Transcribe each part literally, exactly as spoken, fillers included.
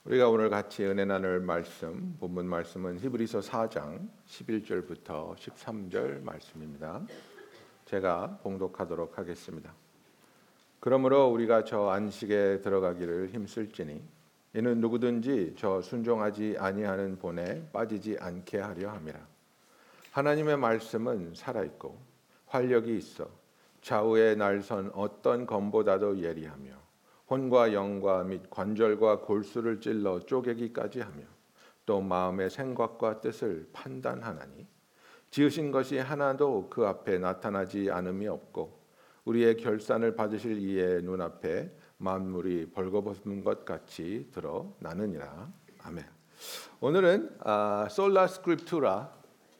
우리가 오늘 같이 은혜 나눌 말씀, 본문 말씀은 히브리서 사 장 십일 절부터 십삼 절 말씀입니다. 제가 봉독하도록 하겠습니다. 그러므로 우리가 저 안식에 들어가기를 힘쓸지니 이는 누구든지 저 순종하지 아니하는 본에 빠지지 않게 하려 함이라. 하나님의 말씀은 살아있고 활력이 있어 좌우에 날선 어떤 검보다도 예리하며 혼과 영과 및 관절과 골수를 찔러 쪼개기까지 하며 또 마음의 생각과 뜻을 판단하나니 지으신 것이 하나도 그 앞에 나타나지 않음이 없고 우리의 결산을 받으실 이의 눈앞에 만물이 벌거벗은 것 같이 드러나느니라. 아멘. 오늘은 아, 솔라 스크립투라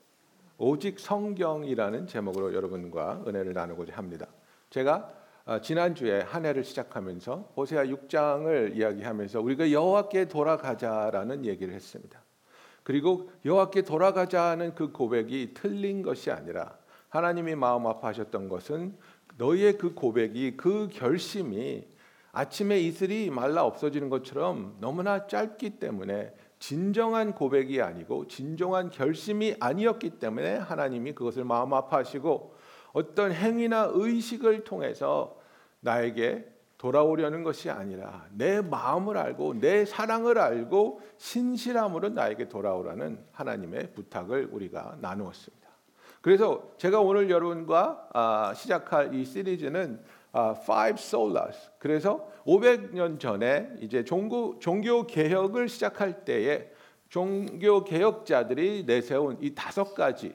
오직 성경이라는 제목으로 여러분과 은혜를 나누고자 합니다. 제가 지난주에 한 해를 시작하면서 호세아 육 장을 이야기하면서 우리가 여호와께 돌아가자라는 얘기를 했습니다. 그리고 여호와께 돌아가자는 그 고백이 틀린 것이 아니라 하나님이 마음 아파하셨던 것은 너희의 그 고백이, 그 결심이 아침에 이슬이 말라 없어지는 것처럼 너무나 짧기 때문에 진정한 고백이 아니고 진정한 결심이 아니었기 때문에 하나님이 그것을 마음 아파하시고 어떤 행위나 의식을 통해서 나에게 돌아오려는 것이 아니라 내 마음을 알고 내 사랑을 알고 신실함으로 나에게 돌아오라는 하나님의 부탁을 우리가 나누었습니다. 그래서 제가 오늘 여러분과 시작할 이 시리즈는 Five Solas. 그래서 오백 년 전에 이제 종교, 종교 개혁을 시작할 때에 종교 개혁자들이 내세운 이 다섯 가지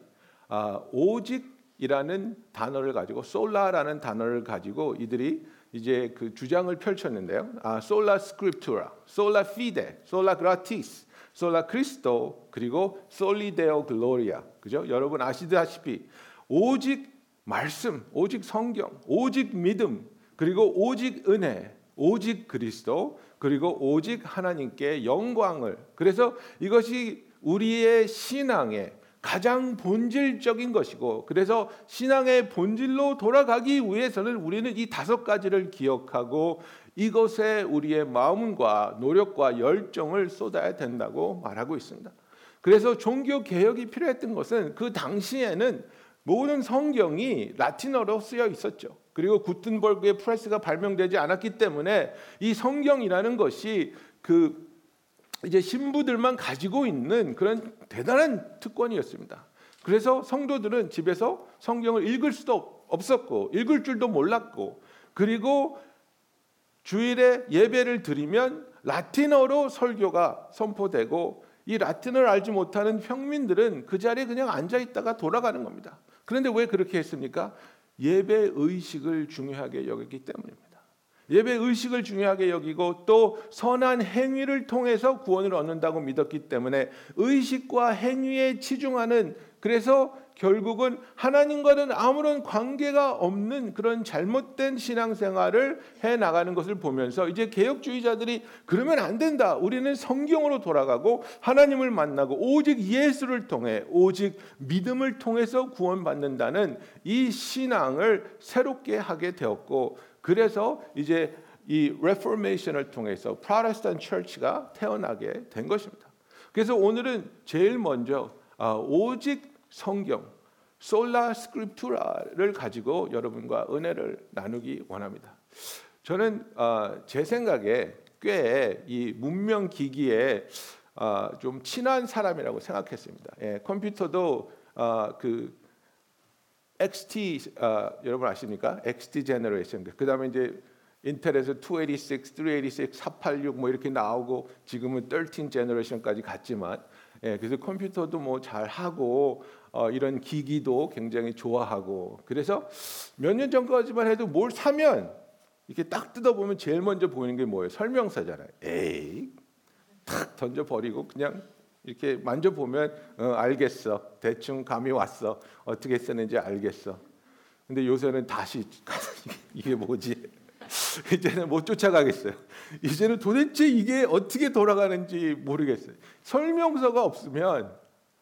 오직 이라는 단어를 가지고 솔라라는 단어를 가지고 이들이 이제 그 주장을 펼쳤는데요. 아, 솔라 스크립투라, 솔라 피데, 솔라 그라티스, 솔라 크리스토, 그리고 솔리데오 글로리아. 그죠? 여러분 아시다시피 오직 말씀, 오직 성경, 오직 믿음, 그리고 오직 은혜, 오직 그리스도, 그리고 오직 하나님께 영광을. 그래서 이것이 우리의 신앙의 가장 본질적인 것이고, 그래서 신앙의 본질로 돌아가기 위해서는 우리는 이 다섯 가지를 기억하고 이것에 우리의 마음과 노력과 열정을 쏟아야 된다고 말하고 있습니다. 그래서 종교 개혁이 필요했던 것은 그 당시에는 모든 성경이 라틴어로 쓰여 있었죠. 그리고 구텐버그의 프레스가 발명되지 않았기 때문에 이 성경이라는 것이 그 이제 신부들만 가지고 있는 그런 대단한 특권이었습니다. 그래서 성도들은 집에서 성경을 읽을 수도 없었고 읽을 줄도 몰랐고, 그리고 주일에 예배를 드리면 라틴어로 설교가 선포되고 이 라틴어를 알지 못하는 평민들은 그 자리에 그냥 앉아 있다가 돌아가는 겁니다. 그런데 왜 그렇게 했습니까? 예배 의식을 중요하게 여겼기 때문입니다. 예배 의식을 중요하게 여기고 또 선한 행위를 통해서 구원을 얻는다고 믿었기 때문에 의식과 행위에 치중하는, 그래서 결국은 하나님과는 아무런 관계가 없는 그런 잘못된 신앙생활을 해나가는 것을 보면서 이제 개혁주의자들이 그러면 안 된다. 우리는 성경으로 돌아가고 하나님을 만나고 오직 예수를 통해 오직 믿음을 통해서 구원받는다는 이 신앙을 새롭게 하게 되었고, 그래서 이제 이 레포메이션을 통해서 프로테스탄트 처치가 태어나게 된 것입니다. 그래서 오늘은 제일 먼저 오직 성경, 솔라 스크립투라를 가지고 여러분과 은혜를 나누기 원합니다. 저는 제 생각에 꽤 이 문명 기기에 좀 친한 사람이라고 생각했습니다. 예, 컴퓨터도 그 엑스티 어, 여러분 아십니까? 엑스티 제너레이션. 그다음에 이제 인텔에서 이백팔십육, 삼백팔십육, 사백팔십육 뭐 이렇게 나오고 지금은 십삼 제너레이션까지 갔지만, 예, 그래서 컴퓨터도 뭐 잘 하고 어, 이런 기기도 굉장히 좋아하고, 그래서 몇 년 전까지만 해도 뭘 사면 이렇게 딱 뜯어보면 제일 먼저 보이는 게 뭐예요? 설명서잖아요. 에이, 탁 던져 버리고 그냥 이렇게 만져보면 어, 알겠어. 대충 감이 왔어. 어떻게 쓰는지 알겠어. 근데 요새는 다시 이게 뭐지? 이제는 못 쫓아가겠어요. 이제는 도대체 이게 어떻게 돌아가는지 모르겠어요. 설명서가 없으면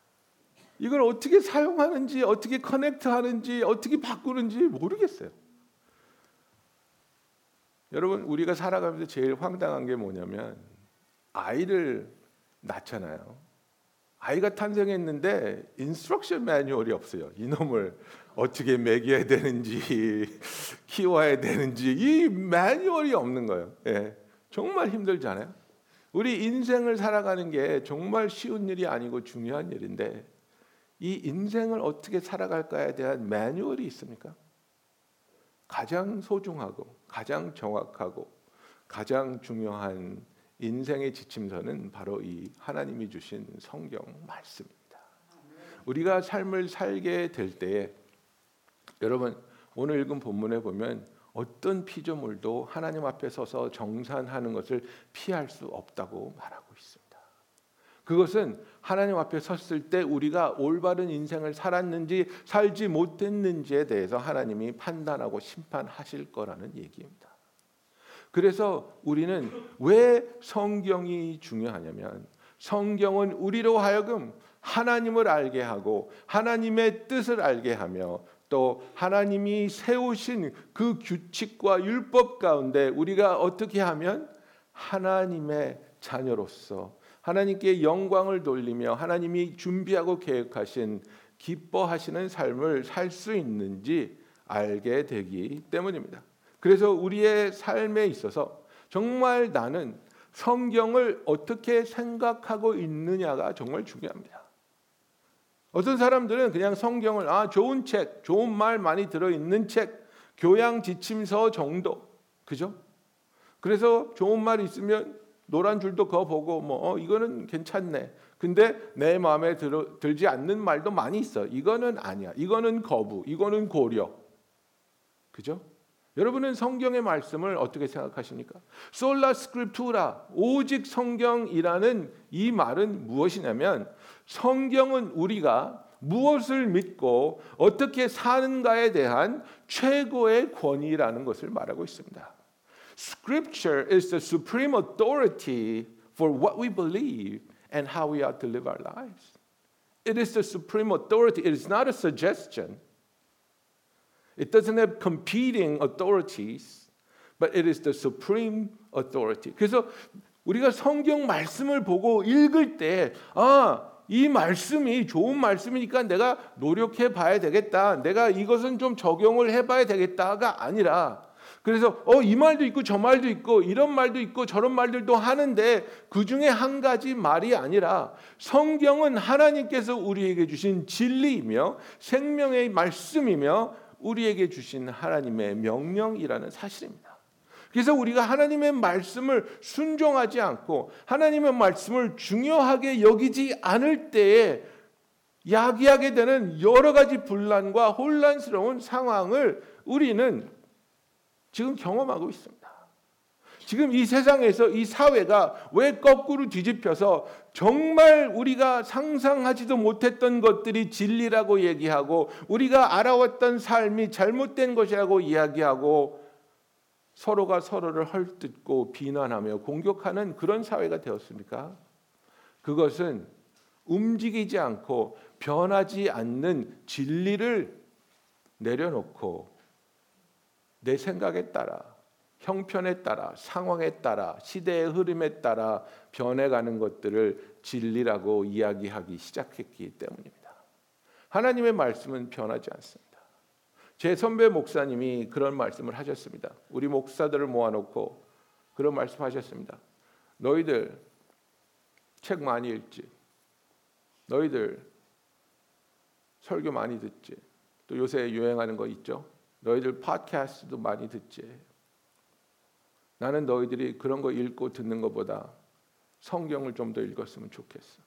이걸 어떻게 사용하는지, 어떻게 커넥트하는지, 어떻게 바꾸는지 모르겠어요. 여러분, 우리가 살아가면서 제일 황당한 게 뭐냐면 아이를 낳잖아요. 아이가 탄생했는데 인스트럭션 매뉴얼이 없어요. 이놈을 어떻게 먹여야 되는지 키워야 되는지 이 매뉴얼이 없는 거예요. 예, 정말 힘들잖아요. 우리 인생을 살아가는 게 정말 쉬운 일이 아니고 중요한 일인데 이 인생을 어떻게 살아갈까에 대한 매뉴얼이 있습니까? 가장 소중하고 가장 정확하고 가장 중요한 인생의 지침서는 바로 이 하나님이 주신 성경 말씀입니다. 우리가 삶을 살게 될 때에 여러분 오늘 읽은 본문에 보면 어떤 피조물도 하나님 앞에 서서 정산하는 것을 피할 수 없다고 말하고 있습니다. 그것은 하나님 앞에 섰을 때 우리가 올바른 인생을 살았는지 살지 못했는지에 대해서 하나님이 판단하고 심판하실 거라는 얘기입니다. 그래서 우리는 왜 성경이 중요하냐면 성경은 우리로 하여금 하나님을 알게 하고 하나님의 뜻을 알게 하며 또 하나님이 세우신 그 규칙과 율법 가운데 우리가 어떻게 하면 하나님의 자녀로서 하나님께 영광을 돌리며 하나님이 준비하고 계획하신 기뻐하시는 삶을 살 수 있는지 알게 되기 때문입니다. 그래서 우리의 삶에 있어서 정말 나는 성경을 어떻게 생각하고 있느냐가 정말 중요합니다. 어떤 사람들은 그냥 성경을 아 좋은 책, 좋은 말 많이 들어있는 책, 교양 지침서 정도, 그죠? 그래서 좋은 말 있으면 노란 줄도 그거 보고 뭐 어, 이거는 괜찮네. 근데 내 마음에 들어, 들지 않는 말도 많이 있어. 이거는 아니야. 이거는 거부, 이거는 고려, 그죠? 여러분은 성경의 말씀을 어떻게 생각하십니까? 솔라 스크립투라, 오직 성경이라는 이 말은 무엇이냐면 성경은 우리가 무엇을 믿고 어떻게 사는가에 대한 최고의 권위라는 것을 말하고 있습니다. Scripture is the supreme authority for what we believe and how we are to live our lives. It is the supreme authority. It is not a suggestion. It doesn't have competing authorities, but it is the supreme authority. 그래서 우리가 성경 말씀을 보고 읽을 때, 아, 이 말씀이 좋은 말씀이니까 내가 노력해 봐야 되겠다. 내가 이것은 좀 적용을 해 봐야 되겠다가 아니라, 그래서 어, 이 말도 있고 저 말도 있고 이런 말도 있고 저런 말들도 하는데 그 중에 한 가지 말이 아니라 성경은 하나님께서 우리에게 주신 진리이며 생명의 말씀이며 우리에게 주신 하나님의 명령이라는 사실입니다. 그래서 우리가 하나님의 말씀을 순종하지 않고 하나님의 말씀을 중요하게 여기지 않을 때에 야기하게 되는 여러 가지 분란과 혼란스러운 상황을 우리는 지금 경험하고 있습니다. 지금 이 세상에서 이 사회가 왜 거꾸로 뒤집혀서 정말 우리가 상상하지도 못했던 것들이 진리라고 얘기하고 우리가 알아왔던 삶이 잘못된 것이라고 이야기하고 서로가 서로를 헐뜯고 비난하며 공격하는 그런 사회가 되었습니까? 그것은 움직이지 않고 변하지 않는 진리를 내려놓고 내 생각에 따라 형편에 따라 상황에 따라 시대의 흐름에 따라 변해가는 것들을 진리라고 이야기하기 시작했기 때문입니다. 하나님의 말씀은 변하지 않습니다. 제 선배 목사님이 그런 말씀을 하셨습니다. 우리 목사들을 모아놓고 그런 말씀하셨습니다. 너희들 책 많이 읽지, 너희들 설교 많이 듣지, 또 요새 유행하는 거 있죠. 너희들 팟캐스트도 많이 듣지. 나는 너희들이 그런 거 읽고 듣는 것보다 성경을 좀 더 읽었으면 좋겠어.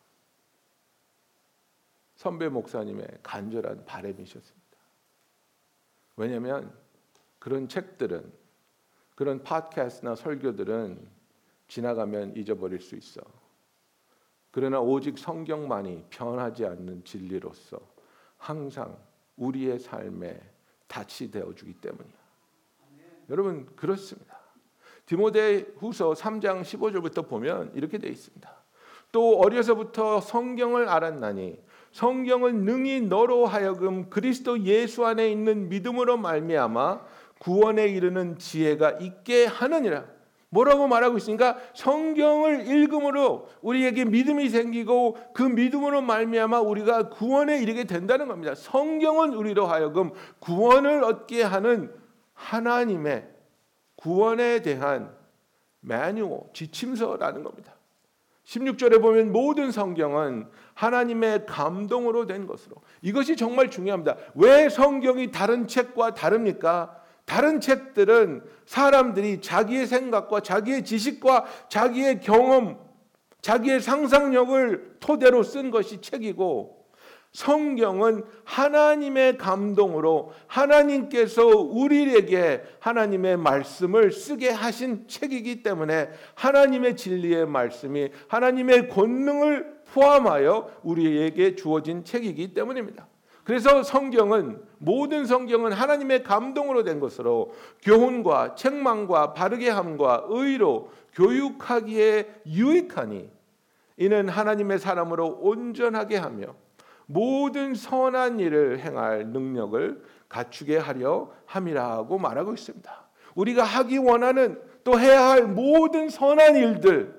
선배 목사님의 간절한 바람이셨습니다. 왜냐하면 그런 책들은, 그런 팟캐스트나 설교들은 지나가면 잊어버릴 수 있어. 그러나 오직 성경만이 변하지 않는 진리로서 항상 우리의 삶에 닻이 되어주기 때문이야. 여러분 그렇습니다. 디모데후서 삼 장 십오 절부터 보면 이렇게 되어 있습니다. 또 어려서부터 성경을 알았나니 성경은 능히 너로 하여금 그리스도 예수 안에 있는 믿음으로 말미암아 구원에 이르는 지혜가 있게 하느니라. 뭐라고 말하고 있으니까 성경을 읽음으로 우리에게 믿음이 생기고 그 믿음으로 말미암아 우리가 구원에 이르게 된다는 겁니다. 성경은 우리로 하여금 구원을 얻게 하는 하나님의 구원에 대한 매뉴얼, 지침서라는 겁니다. 십육 절에 보면 모든 성경은 하나님의 감동으로 된 것으로. 이것이 정말 중요합니다. 왜 성경이 다른 책과 다릅니까? 다른 책들은 사람들이 자기의 생각과 자기의 지식과 자기의 경험, 자기의 상상력을 토대로 쓴 것이 책이고, 성경은 하나님의 감동으로 하나님께서 우리에게 하나님의 말씀을 쓰게 하신 책이기 때문에 하나님의 진리의 말씀이 하나님의 권능을 포함하여 우리에게 주어진 책이기 때문입니다. 그래서 성경은, 모든 성경은 하나님의 감동으로 된 것으로 교훈과 책망과 바르게 함과 의로 교육하기에 유익하니 이는 하나님의 사람으로 온전하게 하며 모든 선한 일을 행할 능력을 갖추게 하려 함이라고 말하고 있습니다. 우리가 하기 원하는, 또 해야 할 모든 선한 일들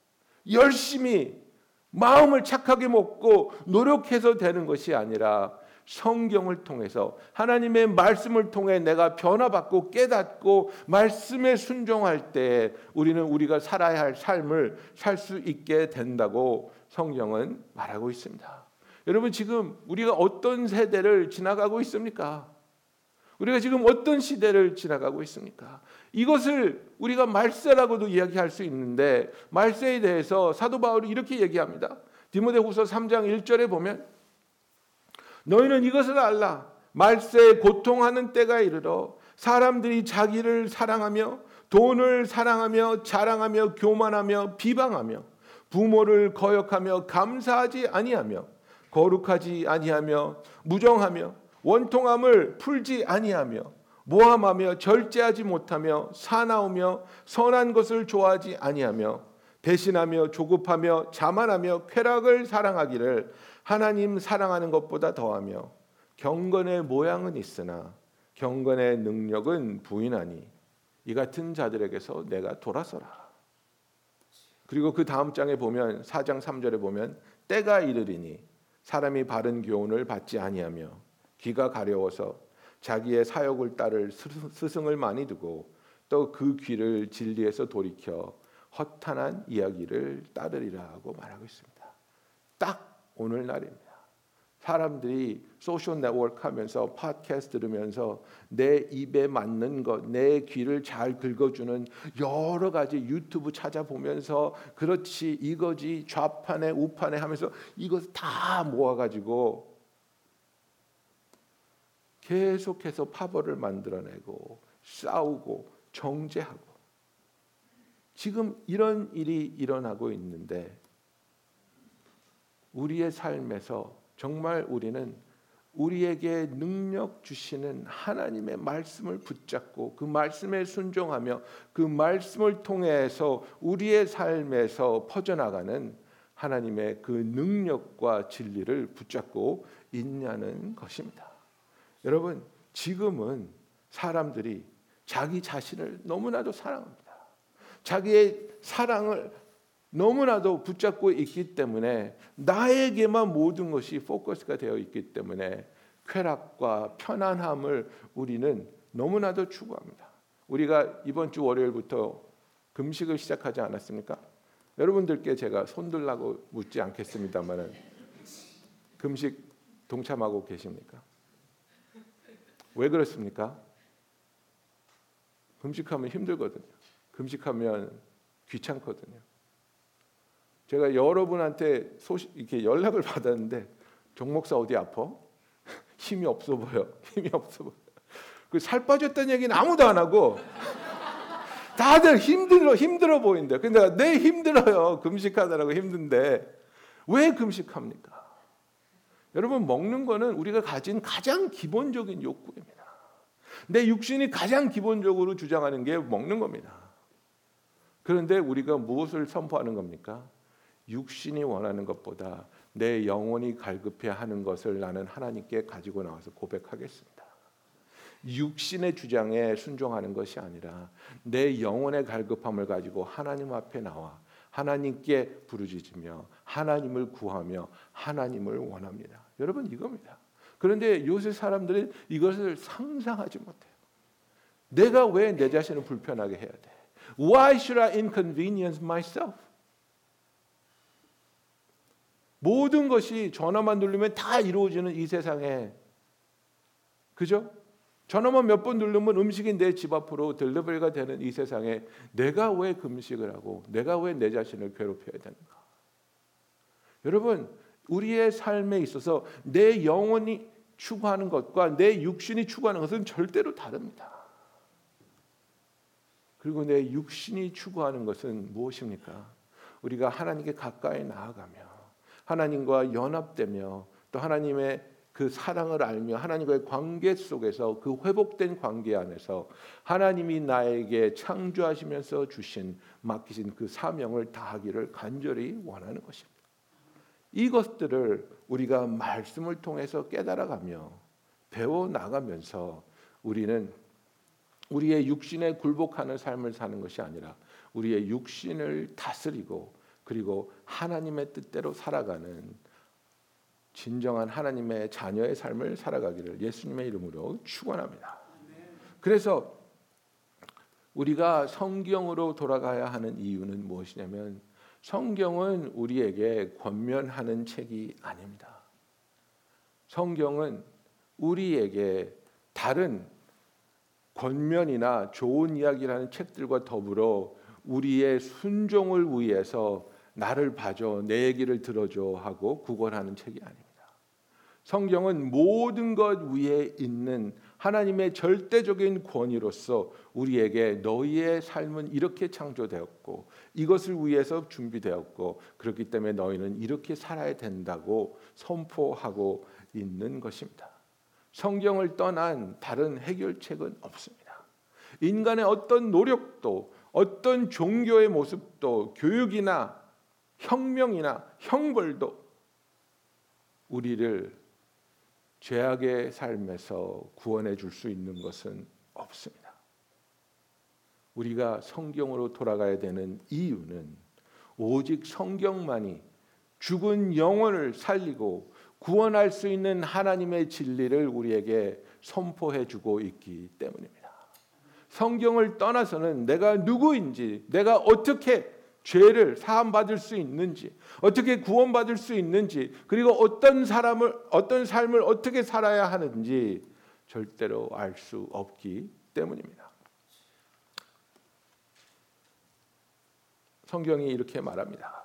열심히 마음을 착하게 먹고 노력해서 되는 것이 아니라 성경을 통해서, 하나님의 말씀을 통해 내가 변화받고 깨닫고 말씀에 순종할 때 우리는 우리가 살아야 할 삶을 살 수 있게 된다고 성경은 말하고 있습니다. 여러분, 지금 우리가 어떤 세대를 지나가고 있습니까? 우리가 지금 어떤 시대를 지나가고 있습니까? 이것을 우리가 말세라고도 이야기할 수 있는데, 말세에 대해서 사도 바울이 이렇게 얘기합니다. 디모데후서 삼 장 일 절에 보면 너희는 이것을 알라. 말세에 고통하는 때가 이르러 사람들이 자기를 사랑하며 돈을 사랑하며 자랑하며 교만하며 비방하며 부모를 거역하며 감사하지 아니하며 거룩하지 아니하며 무정하며 원통함을 풀지 아니하며 모함하며 절제하지 못하며 사나우며 선한 것을 좋아하지 아니하며 배신하며 조급하며 자만하며 쾌락을 사랑하기를 하나님 사랑하는 것보다 더하며 경건의 모양은 있으나 경건의 능력은 부인하니 이 같은 자들에게서 내가 돌아서라. 그리고 그 다음 장에 보면 사 장 삼 절에 보면 때가 이르리니 사람이 바른 교훈을 받지 아니하며 귀가 가려워서 자기의 사욕을 따를 스승을 많이 두고 또 그 귀를 진리에서 돌이켜 허탄한 이야기를 따르리라고 말하고 있습니다. 딱 오늘날입니다. 사람들이 소셜 네트워크 하면서 팟캐스트 들으면서 내 입에 맞는 것, 내 귀를 잘 긁어주는 여러 가지 유튜브 찾아보면서 그렇지 이거지 좌판에 우판에 하면서 이것 다 모아가지고 계속해서 파벌을 만들어내고 싸우고 정죄하고, 지금 이런 일이 일어나고 있는데 우리의 삶에서 정말 우리는 우리에게 능력 주시는 하나님의 말씀을 붙잡고 그 말씀에 순종하며 그 말씀을 통해서 우리의 삶에서 퍼져나가는 하나님의 그 능력과 진리를 붙잡고 있냐는 것입니다. 여러분, 지금은 사람들이 자기 자신을 너무나도 사랑합니다. 자기의 사랑을 너무나도 붙잡고 있기 때문에 나에게만 모든 것이 포커스가 되어 있기 때문에 쾌락과 편안함을 우리는 너무나도 추구합니다. 우리가 이번 주 월요일부터 금식을 시작하지 않았습니까? 여러분들께 제가 손들라고 묻지 않겠습니다만 금식 동참하고 계십니까? 왜 그렇습니까? 금식하면 힘들거든요. 금식하면 귀찮거든요. 제가 여러분한테 소식 이렇게 연락을 받았는데 정 목사 어디 아파? 힘이 없어 보여. 힘이 없어 보여. 그 살 빠졌다는 얘기는 아무도 안 하고 다들 힘들어 힘들어 보인다. 근데 내 힘들어요. 금식하느라고 힘든데 왜 금식합니까? 여러분, 먹는 거는 우리가 가진 가장 기본적인 욕구입니다. 내 육신이 가장 기본적으로 주장하는 게 먹는 겁니다. 그런데 우리가 무엇을 선포하는 겁니까? 육신이 원하는 것보다 내 영혼이 갈급해 하는 것을 나는 하나님께 가지고 나와서 고백하겠습니다. 육신의 주장에 순종하는 것이 아니라 내 영혼의 갈급함을 가지고 하나님 앞에 나와 하나님께 부르짖으며 하나님을 구하며 하나님을 원합니다. 여러분 이겁니다. 그런데 요새 사람들은 이것을 상상하지 못해요. 내가 왜 내 자신을 불편하게 해야 돼? Why should I inconvenience myself? 모든 것이 전화만 누르면 다 이루어지는 이 세상에, 그죠? 전화만 몇 번 누르면 음식이 내 집 앞으로 딜리버리가 되는 이 세상에 내가 왜 금식을 하고 내가 왜 내 자신을 괴롭혀야 되는가? 여러분, 우리의 삶에 있어서 내 영혼이 추구하는 것과 내 육신이 추구하는 것은 절대로 다릅니다. 그리고 내 육신이 추구하는 것은 무엇입니까? 우리가 하나님께 가까이 나아가며 하나님과 연합되며 또 하나님의 그 사랑을 알며 하나님과의 관계 속에서 그 회복된 관계 안에서 하나님이 나에게 창조하시면서 주신 맡기신 그 사명을 다하기를 간절히 원하는 것입니다. 이것들을 우리가 말씀을 통해서 깨달아가며 배워나가면서 우리는 우리의 육신에 굴복하는 삶을 사는 것이 아니라 우리의 육신을 다스리고 그리고 하나님의 뜻대로 살아가는 진정한 하나님의 자녀의 삶을 살아가기를 예수님의 이름으로 축원합니다. 그래서 우리가 성경으로 돌아가야 하는 이유는 무엇이냐면 성경은 우리에게 권면하는 책이 아닙니다. 성경은 우리에게 다른 권면이나 좋은 이야기라는 책들과 더불어 우리의 순종을 위해서 나를 봐줘, 내 얘기를 들어줘 하고 구걸하는 책이 아닙니다. 성경은 모든 것 위에 있는 하나님의 절대적인 권위로서 우리에게 너희의 삶은 이렇게 창조되었고 이것을 위해서 준비되었고 그렇기 때문에 너희는 이렇게 살아야 된다고 선포하고 있는 것입니다. 성경을 떠난 다른 해결책은 없습니다. 인간의 어떤 노력도 어떤 종교의 모습도 교육이나 혁명이나 형벌도 우리를 죄악의 삶에서 구원해 줄 수 있는 것은 없습니다. 우리가 성경으로 돌아가야 되는 이유는 오직 성경만이 죽은 영혼을 살리고 구원할 수 있는 하나님의 진리를 우리에게 선포해 주고 있기 때문입니다. 성경을 떠나서는 내가 누구인지, 내가 어떻게 죄를 사함받을 수 있는지, 어떻게 구원받을 수 있는지, 그리고 어떤 사람을 어떤 삶을 어떻게 살아야 하는지 절대로 알 수 없기 때문입니다. 성경이 이렇게 말합니다.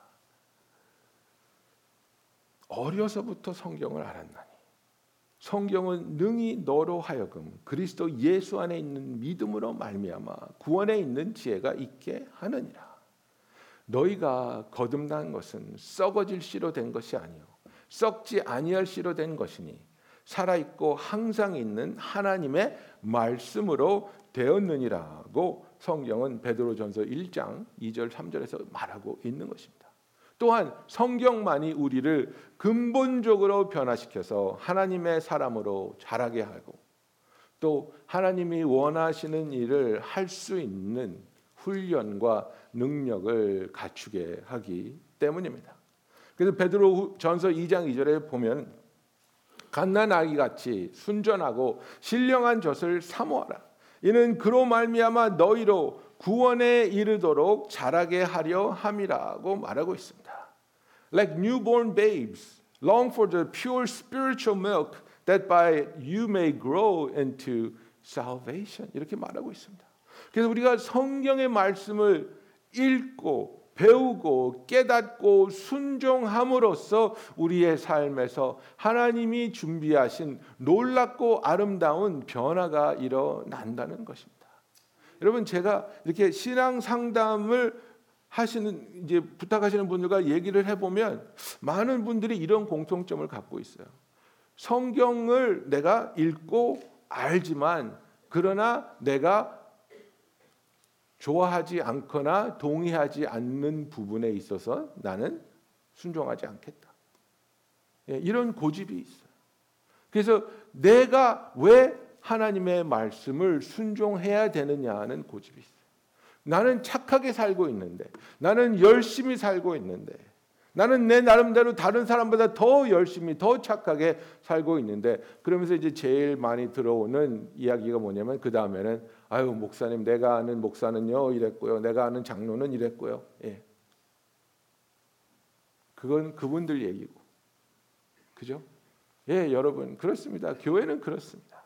어려서부터 성경을 알았나니 성경은 능히 너로 하여금 그리스도 예수 안에 있는 믿음으로 말미암아 구원에 있는 지혜가 있게 하느니라. 너희가 거듭난 것은 썩어질 씨로 된 것이 아니요 썩지 아니할 씨로 된 것이니 살아있고 항상 있는 하나님의 말씀으로 되었느니라고 성경은 베드로전서 일 장 이 절 삼 절에서 말하고 있는 것입니다. 또한 성경만이 우리를 근본적으로 변화시켜서 하나님의 사람으로 자라게 하고 또 하나님이 원하시는 일을 할 수 있는 훈련과 능력을 갖추게 하기 때문입니다. 그래서 베드로전서 이 장 이 절에 보면 갓난 아기같이 순전하고 신령한 젖을 사모하라. 이는 그로 말미암아 너희로 구원에 이르도록 자라게 하려 함이라고 말하고 있습니다. Like newborn babes, long for the pure spiritual milk, that by you may grow into salvation. 이렇게 말하고 있습니다. 그래서 우리가 성경의 말씀을 읽고 배우고 깨닫고 순종함으로써 우리의 삶에서 하나님이 준비하신 놀랍고 아름다운 변화가 일어난다는 것입니다. 여러분, 제가 이렇게 신앙 상담을 하시는 이제 부탁하시는 분들과 얘기를 해보면 많은 분들이 이런 공통점을 갖고 있어요. 성경을 내가 읽고 알지만 그러나 내가 좋아하지 않거나 동의하지 않는 부분에 있어서 나는 순종하지 않겠다. 이런 고집이 있어요. 그래서 내가 왜 하나님의 말씀을 순종해야 되느냐는 고집이 있어요. 나는 착하게 살고 있는데, 나는 열심히 살고 있는데, 나는 내 나름대로 다른 사람보다 더 열심히 더 착하게 살고 있는데, 그러면서 이제 제일 많이 들어오는 이야기가 뭐냐면 그 다음에는 아유 목사님, 내가 아는 목사는요 이랬고요, 내가 아는 장로는 이랬고요. 예. 그건 그분들 얘기고, 그죠? 예, 여러분 그렇습니다. 교회는 그렇습니다.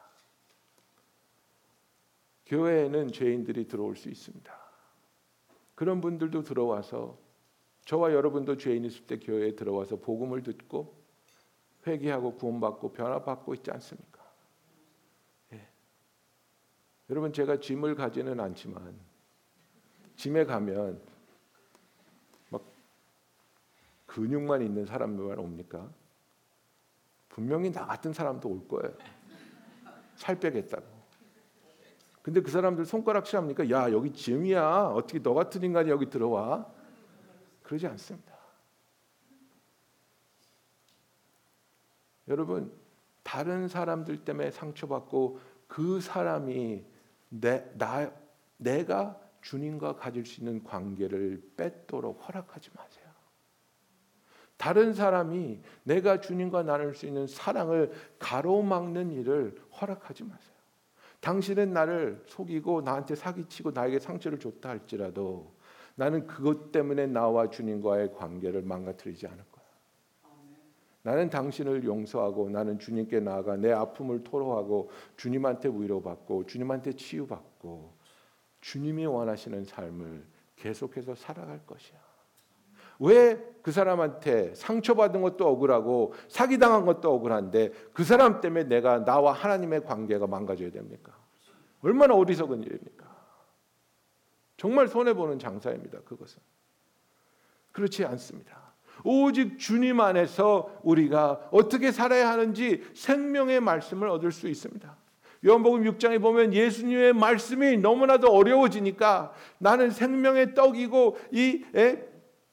교회에는 죄인들이 들어올 수 있습니다. 그런 분들도 들어와서, 저와 여러분도 죄인 있을 때 교회에 들어와서 복음을 듣고 회개하고 구원받고 변화받고 있지 않습니까? 예. 여러분 제가 짐을 가지는 않지만 짐에 가면 막 근육만 있는 사람들만 옵니까? 분명히 나 같은 사람도 올 거예요. 살 빼겠다고. 근데 그 사람들 손가락질 합니까? 야 여기 짐이야, 어떻게 너 같은 인간이 여기 들어와? 그러지 않습니다. 여러분 다른 사람들 때문에 상처받고 그 사람이 내, 나, 내가 주님과 가질 수 있는 관계를 뺏도록 허락하지 마세요. 다른 사람이 내가 주님과 나눌 수 있는 사랑을 가로막는 일을 허락하지 마세요. 당신은 나를 속이고 나한테 사기치고 나에게 상처를 줬다 할지라도 나는 그것 때문에 나와 주님과의 관계를 망가뜨리지 않을 거야. 나는 당신을 용서하고 나는 주님께 나아가 내 아픔을 토로하고 주님한테 위로받고 주님한테 치유받고 주님이 원하시는 삶을 계속해서 살아갈 것이야. 왜 그 사람한테 상처받은 것도 억울하고 사기당한 것도 억울한데 그 사람 때문에 내가 나와 하나님의 관계가 망가져야 됩니까? 얼마나 어리석은 일입니까? 정말 손해보는 장사입니다. 그것은. 그렇지 않습니다. 오직 주님 안에서 우리가 어떻게 살아야 하는지 생명의 말씀을 얻을 수 있습니다. 요한복음 육 장에 보면 예수님의 말씀이 너무나도 어려워지니까 나는 생명의 떡이고 이 에,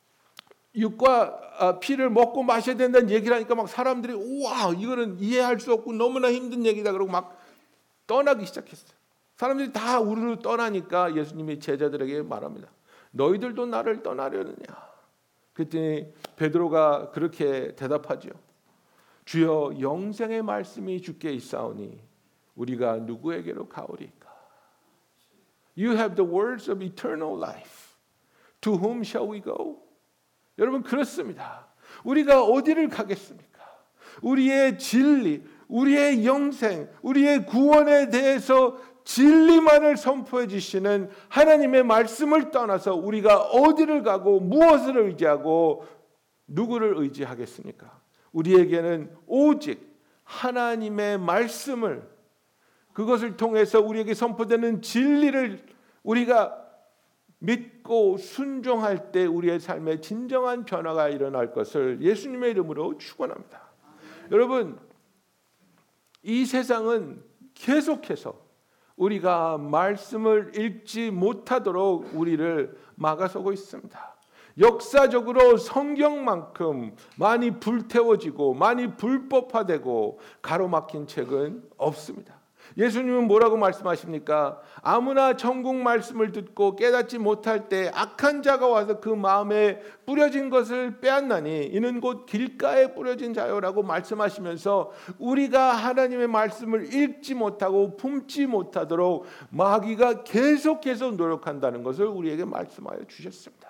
육과 피를 먹고 마셔야 된다는 얘기를 하니까 막 사람들이 우와 이거는 이해할 수 없고 너무나 힘든 얘기다 그러고 막 떠나기 시작했어요. 사람들이 다 우르르 떠나니까 예수님이 제자들에게 말합니다. 너희들도 나를 떠나려느냐? 그랬더니 베드로가 그렇게 대답하죠. 주여 영생의 말씀이 주께 있사오니 우리가 누구에게로 가오리까? You have the words of eternal life. To whom shall we go? 여러분 그렇습니다. 우리가 어디를 가겠습니까? 우리의 진리, 우리의 영생, 우리의 구원에 대해서 진리만을 선포해 주시는 하나님의 말씀을 떠나서 우리가 어디를 가고 무엇을 의지하고 누구를 의지하겠습니까? 우리에게는 오직 하나님의 말씀을, 그것을 통해서 우리에게 선포되는 진리를 우리가 믿고 순종할 때 우리의 삶에 진정한 변화가 일어날 것을 예수님의 이름으로 축원합니다. 여러분 이 세상은 계속해서 우리가 말씀을 읽지 못하도록 우리를 막아서고 있습니다. 역사적으로 성경만큼 많이 불태워지고 많이 불법화되고 가로막힌 책은 없습니다. 예수님은 뭐라고 말씀하십니까? 아무나 천국 말씀을 듣고 깨닫지 못할 때 악한 자가 와서 그 마음에 뿌려진 것을 빼앗나니 이는 곧 길가에 뿌려진 자요라고 말씀하시면서 우리가 하나님의 말씀을 읽지 못하고 품지 못하도록 마귀가 계속해서 노력한다는 것을 우리에게 말씀하여 주셨습니다.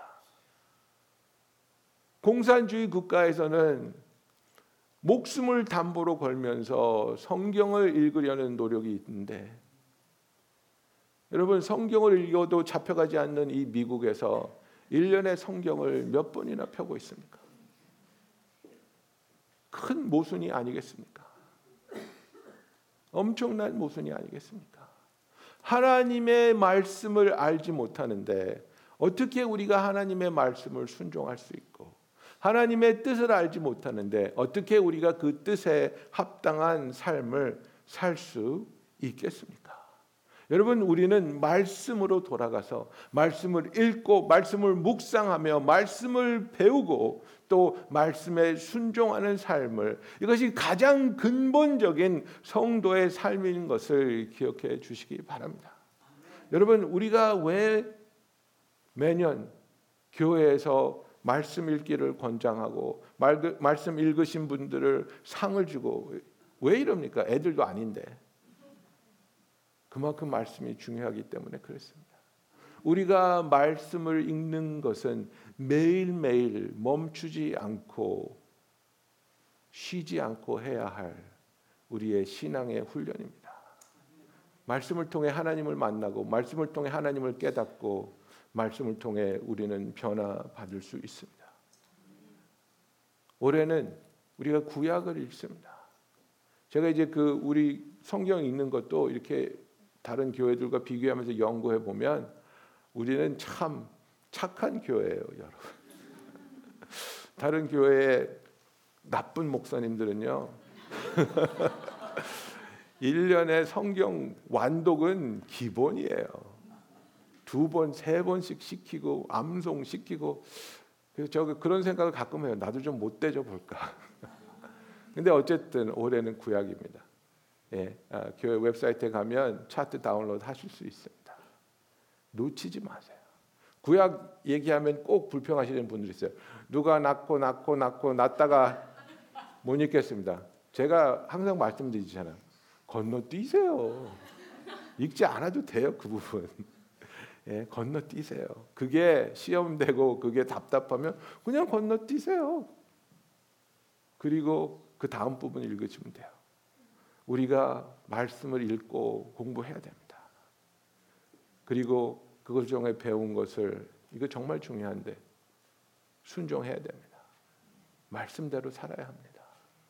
공산주의 국가에서는 목숨을 담보로 걸면서 성경을 읽으려는 노력이 있는데 여러분 성경을 읽어도 잡혀가지 않는 이 미국에서 일 년에 성경을 몇 번이나 펴고 있습니까? 큰 모순이 아니겠습니까? 엄청난 모순이 아니겠습니까? 하나님의 말씀을 알지 못하는데 어떻게 우리가 하나님의 말씀을 순종할 수 있고 하나님의 뜻을 알지 못하는데 어떻게 우리가 그 뜻에 합당한 삶을 살 수 있겠습니까? 여러분, 우리는 말씀으로 돌아가서 말씀을 읽고 말씀을 묵상하며 말씀을 배우고 또 말씀에 순종하는 삶을, 이것이 가장 근본적인 성도의 삶인 것을 기억해 주시기 바랍니다. 여러분, 우리가 왜 매년 교회에서 말씀 읽기를 권장하고 말, 말씀 읽으신 분들을 상을 주고 왜 이럽니까? 애들도 아닌데. 그만큼 말씀이 중요하기 때문에 그렇습니다. 우리가 말씀을 읽는 것은 매일매일 멈추지 않고 쉬지 않고 해야 할 우리의 신앙의 훈련입니다. 말씀을 통해 하나님을 만나고 말씀을 통해 하나님을 깨닫고 말씀을 통해 우리는 변화받을 수 있습니다. 올해는 우리가 구약을 읽습니다. 제가 이제 그 우리 성경 읽는 것도 이렇게 다른 교회들과 비교하면서 연구해 보면 우리는 참 착한 교회예요, 여러분. 다른 교회의 나쁜 목사님들은요. 일 년에 성경 완독은 기본이에요. 두 번, 세 번씩 시키고 암송 시키고. 그래서 저 그런 생각을 가끔 해요. 나도 좀 못되져 볼까. 근데 어쨌든 올해는 구약입니다. 예, 아, 교회 웹사이트에 가면 차트 다운로드 하실 수 있습니다. 놓치지 마세요. 구약 얘기하면 꼭 불평하시는 분들이 있어요. 누가 낳고 낳고 낳고 낳다가 못 읽겠습니다. 제가 항상 말씀드리잖아요. 건너뛰세요. 읽지 않아도 돼요, 그 부분. 예, 건너뛰세요. 그게 시험되고 그게 답답하면 그냥 건너뛰세요. 그리고 그 다음 부분 읽으시면 돼요. 우리가 말씀을 읽고 공부해야 됩니다. 그리고 그것 중에 배운 것을, 이거 정말 중요한데 순종해야 됩니다. 말씀대로 살아야 합니다.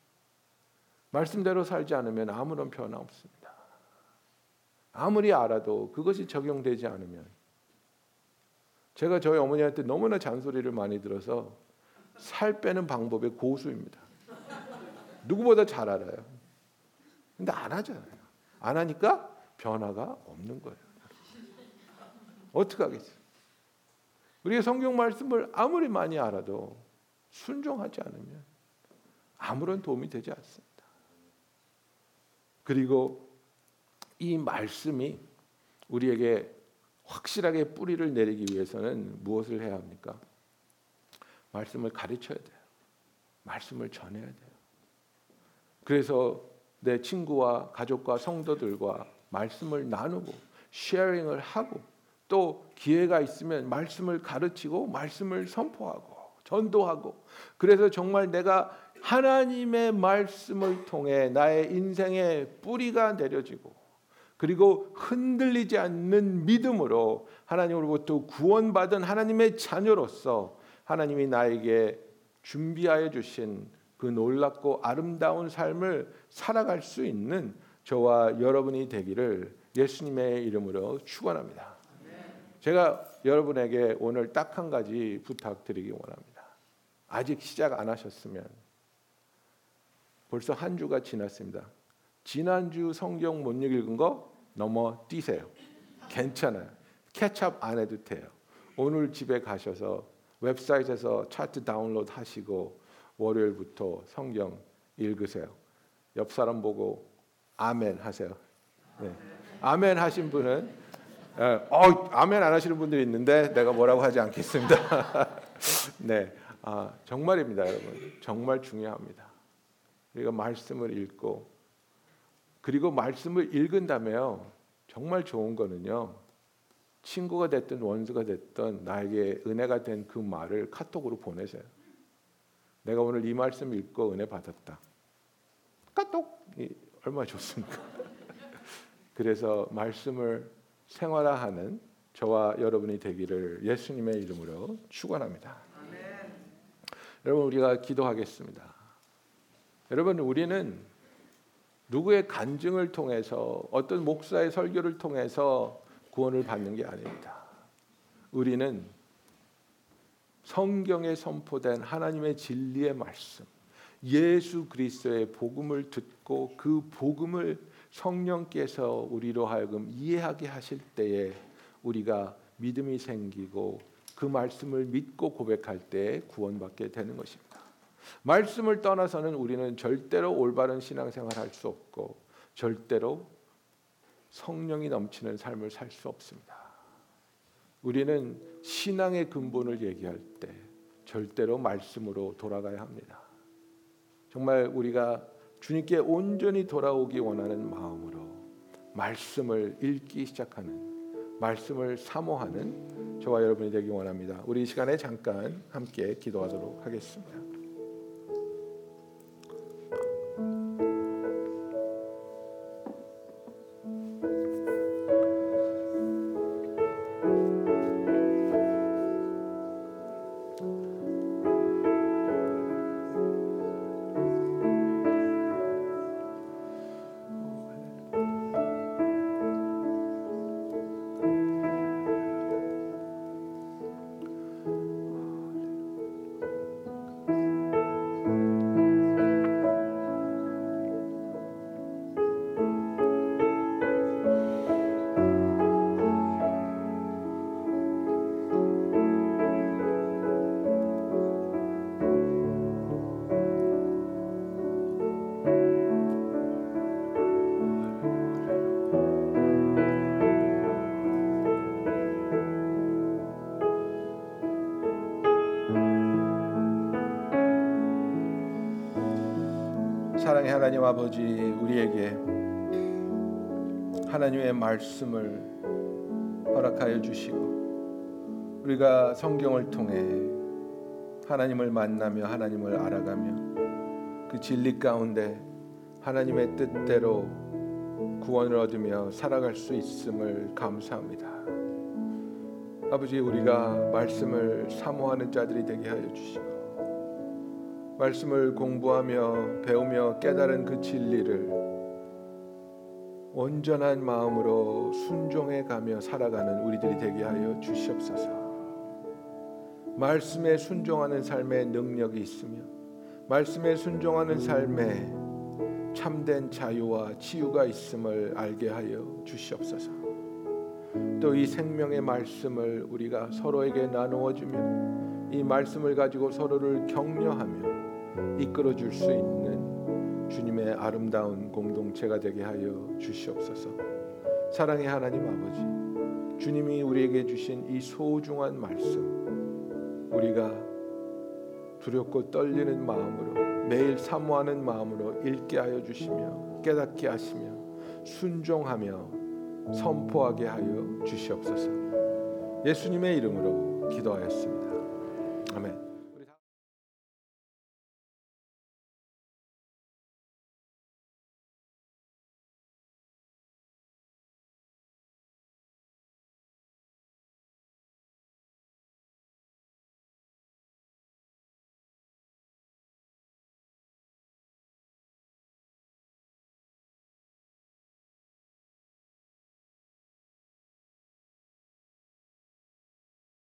말씀대로 살지 않으면 아무런 변화 없습니다. 아무리 알아도 그것이 적용되지 않으면, 제가 저희 어머니한테 너무나 잔소리를 많이 들어서 살 빼는 방법의 고수입니다. 누구보다 잘 알아요. 근데 안 하잖아요. 안 하니까 변화가 없는 거예요. 어떻게 하겠어요? 우리가 성경 말씀을 아무리 많이 알아도 순종하지 않으면 아무런 도움이 되지 않습니다. 그리고 이 말씀이 우리에게 확실하게 뿌리를 내리기 위해서는 무엇을 해야 합니까? 말씀을 가르쳐야 돼요. 말씀을 전해야 돼요. 그래서 내 친구와 가족과 성도들과 말씀을 나누고 쉐어링을 하고 또 기회가 있으면 말씀을 가르치고 말씀을 선포하고 전도하고, 그래서 정말 내가 하나님의 말씀을 통해 나의 인생의 뿌리가 내려지고 그리고 흔들리지 않는 믿음으로 하나님으로부터 구원받은 하나님의 자녀로서 하나님이 나에게 준비하여 주신 그 놀랍고 아름다운 삶을 살아갈 수 있는 저와 여러분이 되기를 예수님의 이름으로 축원합니다. 제가 여러분에게 오늘 딱 한 가지 부탁드리기 원합니다. 아직 시작 안 하셨으면, 벌써 한 주가 지났습니다. 지난주 성경 못 읽은 거 넘어뛰세요. 괜찮아요. 캐치업 안 해도 돼요. 오늘 집에 가셔서 웹사이트에서 차트 다운로드 하시고 월요일부터 성경 읽으세요. 옆 사람 보고 아멘 하세요. 네. 아멘 하신 분은, 어, 아멘 안 하시는 분들이 있는데 내가 뭐라고 하지 않겠습니다. 네, 아, 정말입니다, 여러분. 정말 중요합니다. 우리가 말씀을 읽고, 그리고 말씀을 읽은 다음에요, 정말 좋은 거는요, 친구가 됐든 원수가 됐든 나에게 은혜가 된 그 말을 카톡으로 보내세요. 내가 오늘 이 말씀 읽고 은혜 받았다. 카톡이 얼마나 좋습니까? 그래서 말씀을 생활화하는 저와 여러분이 되기를 예수님의 이름으로 축원합니다. 아멘. 여러분, 우리가 기도하겠습니다. 여러분, 우리는 누구의 간증을 통해서, 어떤 목사의 설교를 통해서 구원을 받는 게 아닙니다. 우리는 성경에 선포된 하나님의 진리의 말씀, 예수 그리스도의 복음을 듣고 그 복음을 성령께서 우리로 하여금 이해하게 하실 때에 우리가 믿음이 생기고 그 말씀을 믿고 고백할 때 구원받게 되는 것입니다. 말씀을 떠나서는 우리는 절대로 올바른 신앙생활 할 수 없고 절대로 성령이 넘치는 삶을 살 수 없습니다. 우리는 신앙의 근본을 얘기할 때 절대로 말씀으로 돌아가야 합니다. 정말 우리가 주님께 온전히 돌아오기 원하는 마음으로 말씀을 읽기 시작하는, 말씀을 사모하는 저와 여러분이 되기 원합니다. 우리 이 시간에 잠깐 함께 기도하도록 하겠습니다. 사랑의 하나님 아버지, 우리에게 하나님의 말씀을 허락하여 주시고 우리가 성경을 통해 하나님을 만나며 하나님을 알아가며 그 진리 가운데 하나님의 뜻대로 구원을 얻으며 살아갈 수 있음을 감사합니다. 아버지, 우리가 말씀을 사모하는 자들이 되게 하여 주시고 말씀을 공부하며 배우며 깨달은 그 진리를 온전한 마음으로 순종해 가며 살아가는 우리들이 되게 하여 주시옵소서. 말씀에 순종하는 삶에 능력이 있으며 말씀에 순종하는 삶에 참된 자유와 치유가 있음을 알게 하여 주시옵소서. 또 이 생명의 말씀을 우리가 서로에게 나누어 주며 이 말씀을 가지고 서로를 격려하며 이끌어 줄 수 있는 주님의 아름다운 공동체가 되게 하여 주시옵소서. 사랑의 하나님 아버지, 주님이 우리에게 주신 이 소중한 말씀 우리가 두렵고 떨리는 마음으로 매일 사모하는 마음으로 읽게 하여 주시며 깨닫게 하시며 순종하며 선포하게 하여 주시옵소서. 예수님의 이름으로 기도하였습니다. 아멘.